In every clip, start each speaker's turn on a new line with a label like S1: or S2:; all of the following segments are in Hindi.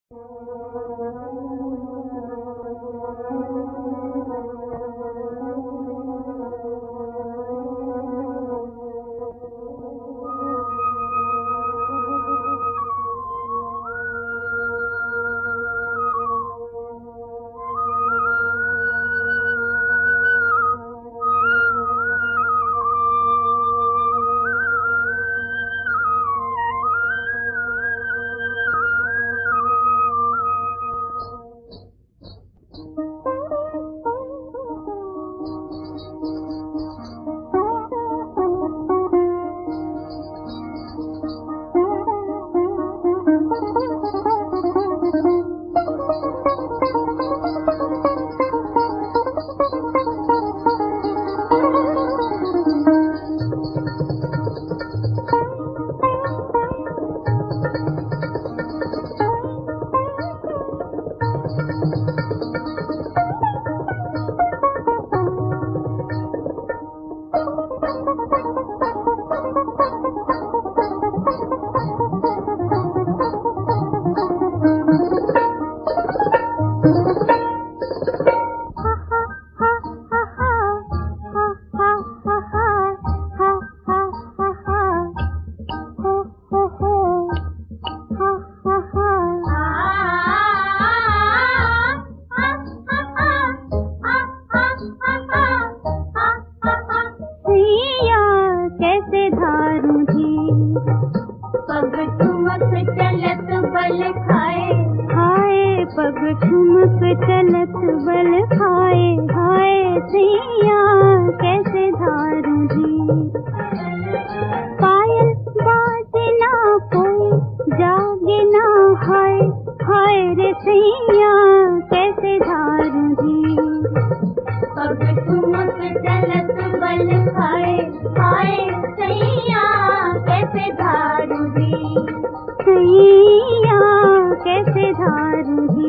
S1: पग ठुमक चलत बल खाए, हाय सैया कैसे धारू जी। पायल बाजे ना कोई जागे ना, हाय हाय रे सैया कैसे धारू जी।
S2: पग ठुमक चलत बल खाए, हाय सैया कैसे धारू जी।
S1: सैया कैसे धारू जी।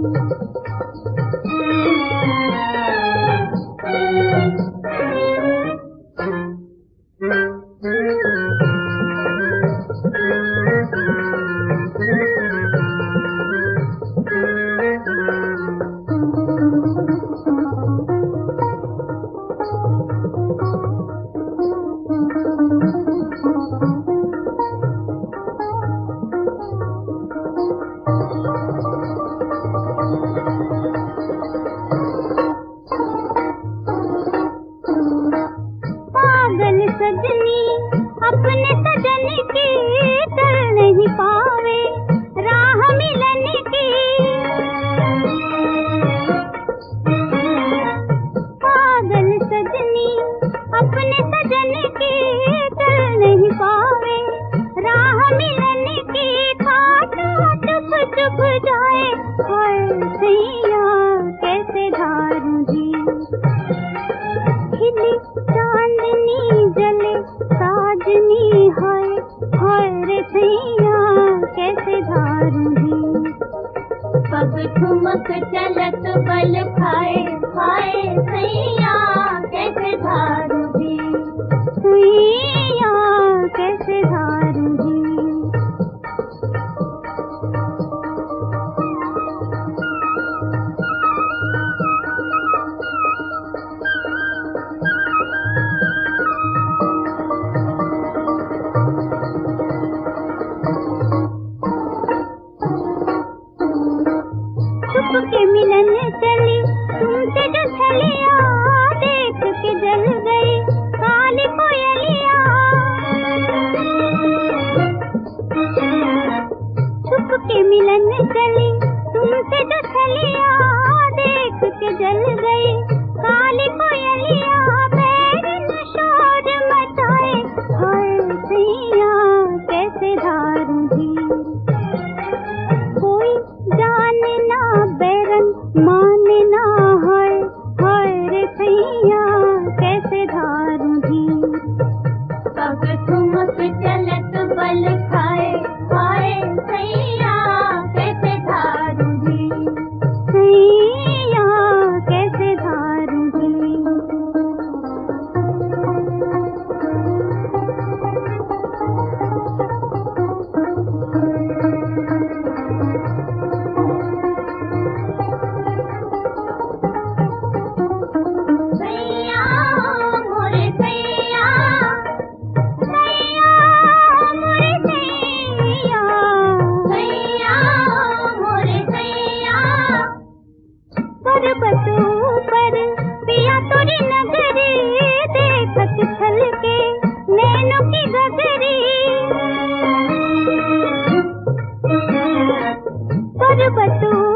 S1: सजनी अपने सजन की टल नहीं पावे, राह मिलन की। पागल सजनी अपने सजन की टल नहीं पावे, राह मिलन की। खाटा चुप चुप जाए, हाय सैया कैसे धारू जी। खिली चांदनी जले साजनी, हाय हाय रे सैया कैसे धारू जी।
S2: पग ठुमक चलत बल खाए, हाय सैया कैसे धारू जी।
S1: सैया कैसे धारू जी। के मिलन चली तुमसे जो छलिया, देख के जल गई काली कोयलिया। छुप के मिलन चली तुमसे जो छलिया, देख के जल गई काली कोयलिया। बैरन शोर मचाए, हाय सैया कैसे धारू जी। कोई जाने ना बैरन माने ना, हाय हाय रे सैया कैसे धारू जी।
S2: पग ठुमक चलत बल खाए, हाय सैया कैसे धारू जी।
S1: सैया कैसे धारू जी। पर्वतों